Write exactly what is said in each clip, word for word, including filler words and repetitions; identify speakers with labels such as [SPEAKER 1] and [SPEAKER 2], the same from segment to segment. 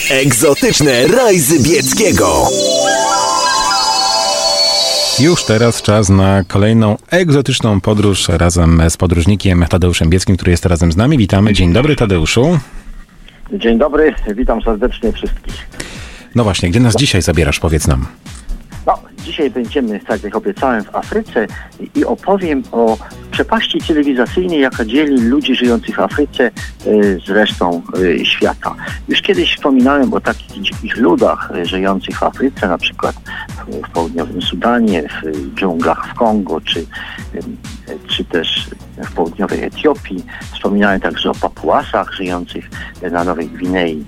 [SPEAKER 1] Egzotyczne rajzy Bieckiego.
[SPEAKER 2] Już teraz czas na kolejną egzotyczną podróż razem z podróżnikiem Tadeuszem Bieckim, który jest razem z nami. Witamy. Dzień dobry, Tadeuszu.
[SPEAKER 3] Dzień dobry, witam serdecznie wszystkich.
[SPEAKER 2] No właśnie, gdzie nas dzisiaj zabierasz? Powiedz nam.
[SPEAKER 3] No, dzisiaj będziemy, tak jak obiecałem, w Afryce i opowiem o przepaści cywilizacyjnej, jaka dzieli ludzi żyjących w Afryce z resztą świata. Już kiedyś wspominałem o takich dzikich ludach żyjących w Afryce, na przykład w południowym Sudanie, w dżunglach w Kongo, czy, czy też w południowej Etiopii. Wspominałem także o Papuasach żyjących na Nowej Gwinei,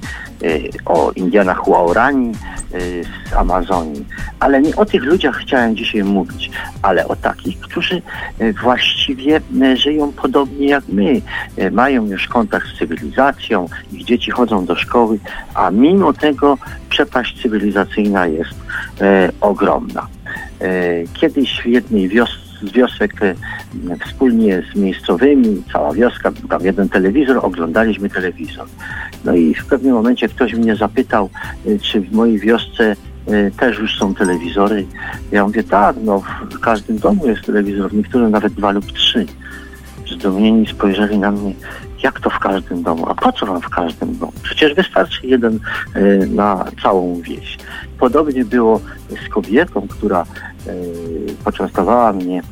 [SPEAKER 3] o Indianach Huaorani z Amazonii. Ale nie o tych ludziach chciałem dzisiaj mówić, ale o takich, którzy właściwie żyją podobnie jak my. Mają już kontakt z cywilizacją, ich dzieci chodzą do szkoły, a mimo tego przepaść cywilizacyjna jest e, ogromna. E, kiedyś w jednej wiosce z wiosek e, wspólnie z miejscowymi, cała wioska, był tam jeden telewizor, oglądaliśmy telewizor. No i w pewnym momencie ktoś mnie zapytał, e, czy w mojej wiosce e, też już są telewizory. Ja mówię, tak, no w każdym domu jest telewizor, w niektórych nawet dwa lub trzy. Zdumieni spojrzeli na mnie, jak to w każdym domu? A po co wam w każdym domu? Przecież wystarczy jeden y, na całą wieś. Podobnie było z kobietą, która y, poczęstowała mnie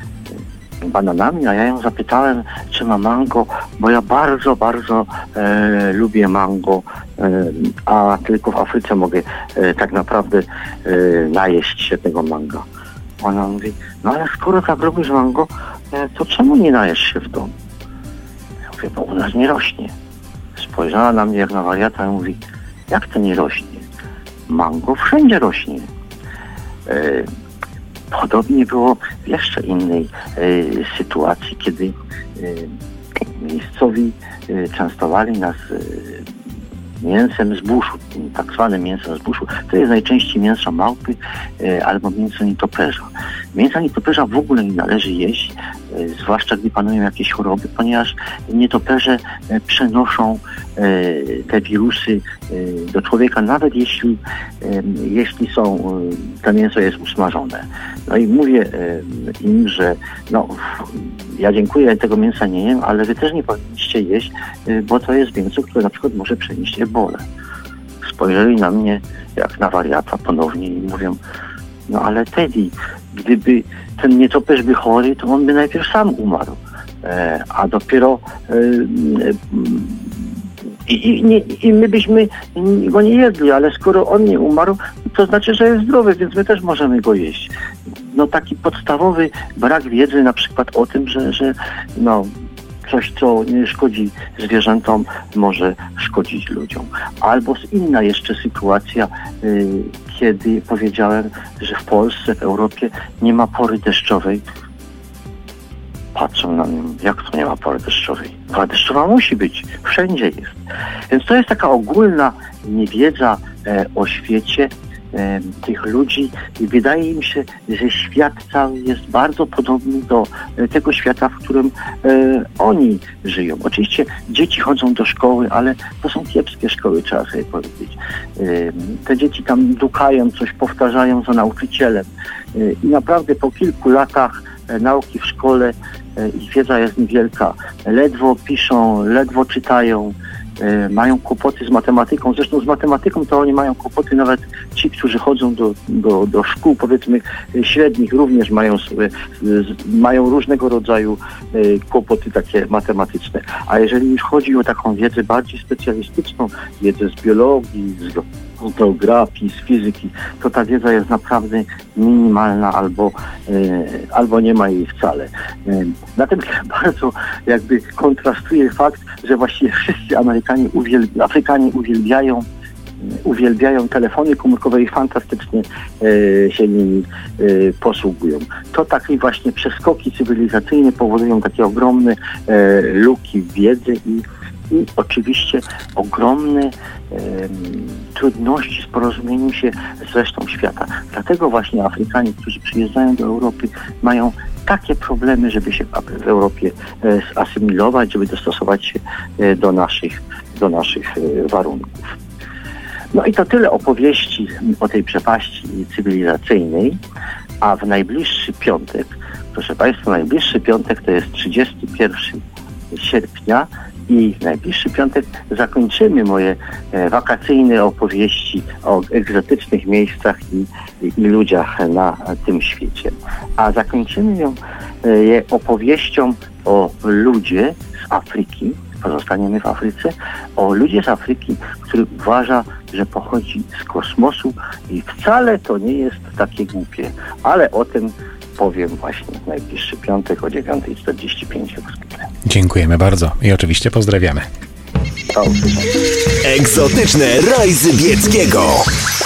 [SPEAKER 3] y, bananami, a ja ją zapytałem, czy ma mango, bo ja bardzo, bardzo y, lubię mango, y, a tylko w Afryce mogę y, tak naprawdę y, najeść się tego mango. Ona mówi, no ale skoro tak lubisz mango, to czemu nie najesz się w domu? Ja mówię, bo u nas nie rośnie. Spojrzała na mnie jak na wariata i mówi, jak to nie rośnie? Mango wszędzie rośnie. E, podobnie było w jeszcze innej e, sytuacji, kiedy e, miejscowi e, częstowali nas e, mięsem z buszu, tak zwanym mięsem z buszu. To jest najczęściej mięso małpy e, albo mięso nietoperza. Mięsa nietoperza w ogóle nie należy jeść, e, zwłaszcza gdy panują jakieś choroby, ponieważ nietoperze e, przenoszą e, te wirusy e, do człowieka, nawet jeśli, e, jeśli są, e, to mięso jest usmażone. No i mówię e, im, że no, ja dziękuję, tego mięsa nie jem, ale wy też nie powinniście jeść, e, bo to jest mięso, które na przykład może przenieść ebolę. Spojrzeli na mnie jak na wariata ponownie i mówią, no ale Teddy, gdyby ten nietoperz był chory, to on by najpierw sam umarł, e, a dopiero e, e, i, nie, i my byśmy go nie jedli, ale skoro on nie umarł, to znaczy, że jest zdrowy, więc my też możemy go jeść. No taki podstawowy brak wiedzy na przykład o tym, że, że no coś, co nie szkodzi zwierzętom, może szkodzić ludziom. Albo inna jeszcze sytuacja, y, kiedy powiedziałem, że w Polsce, w Europie nie ma pory deszczowej. Patrzą na mnie, jak to nie ma pory deszczowej? Pora deszczowa musi być, wszędzie jest. Więc to jest taka ogólna niewiedza e, o świecie e, tych ludzi i wydaje mi się, że świat cały jest bardzo podobny do e, tego świata, w którym e, oni żyją. Oczywiście dzieci chodzą do szkoły, ale to są kiepskie szkoły, trzeba sobie powiedzieć. E, te dzieci tam dukają, coś powtarzają za nauczycielem e, i naprawdę po kilku latach e, nauki w szkole ich wiedza jest niewielka. Ledwo piszą, ledwo czytają, e, mają kłopoty z matematyką. Zresztą z matematyką to oni mają kłopoty, nawet ci, którzy chodzą do, do, do szkół, powiedzmy, średnich, również mają, sobie, z, mają różnego rodzaju e, kłopoty takie matematyczne. A jeżeli już chodzi o taką wiedzę bardziej specjalistyczną, wiedzę z biologii, z z geografii, z fizyki, to ta wiedza jest naprawdę minimalna albo, e, albo nie ma jej wcale. E, na tym bardzo jakby kontrastuje fakt, że właściwie wszyscy Amerykanie uwielbi- Afrykanie uwielbiają uwielbiają telefony komórkowe i fantastycznie e, się nimi e, posługują. To takie właśnie przeskoki cywilizacyjne powodują takie ogromne e, luki wiedzy i i oczywiście ogromne e, trudności z porozumieniem się z resztą świata. Dlatego właśnie Afrykanie, którzy przyjeżdżają do Europy, mają takie problemy, żeby się w Europie e, zasymilować, żeby dostosować się e, do naszych, do naszych e, warunków. No i to tyle opowieści o tej przepaści cywilizacyjnej, a w najbliższy piątek, proszę Państwa, najbliższy piątek to jest trzydziestego pierwszego sierpnia i w najbliższy piątek zakończymy moje e, wakacyjne opowieści o egzotycznych miejscach i, i, i ludziach na tym świecie. A zakończymy ją e, je opowieścią o ludzie z Afryki, pozostaniemy w Afryce, o ludzie z Afryki, który uważa, że pochodzi z kosmosu i wcale to nie jest takie głupie, ale o tym powiem właśnie w najbliższy piątek o dziewiąta czterdzieści pięć jak zwykle.
[SPEAKER 2] Dziękujemy bardzo i oczywiście pozdrawiamy.
[SPEAKER 3] Do usłyszenia.
[SPEAKER 1] Egzotyczne raj Zybieckiego.